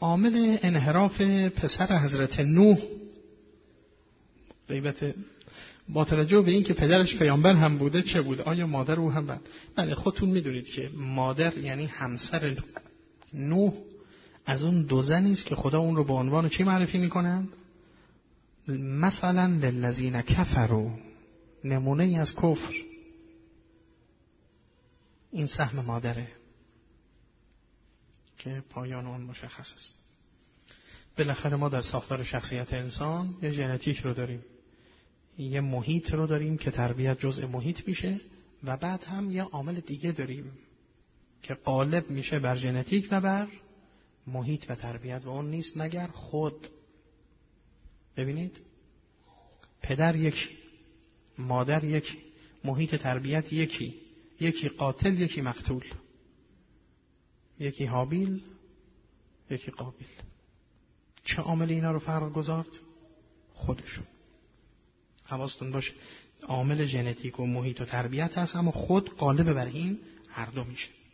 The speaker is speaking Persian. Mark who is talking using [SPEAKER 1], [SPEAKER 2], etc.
[SPEAKER 1] عامل انحراف پسر حضرت نوح، غیبت با توجه به این که پدرش پیامبر هم بوده چه بود؟ آیا مادر او هم بله خودتون میدونید که مادر یعنی همسر نوح از اون دو زنی است که خدا اون رو به عنوان چی معرفی میکنند؟ مثلا للذین کفروا، نمونه ای از کفر. این سهم مادره که پایان اون مشخص است. بالاخره ما در ساختار شخصیت انسان یه ژنتیک رو داریم، یه محیط رو داریم که تربیت جزء محیط میشه و بعد هم یه عامل دیگه داریم که غالب میشه بر ژنتیک و بر محیط و تربیت و اون نیست مگر خود. ببینید پدر یکی، مادر یکی، محیط تربیت یکی قاتل یکی مقتول، یکی حابیل یکی قابیل. چه عامل اینا رو فرق گذارد؟ خودشون. حواستون باشه عامل ژنتیک و محیط و تربیت هست، اما خود غالب بر این هر دو میشه.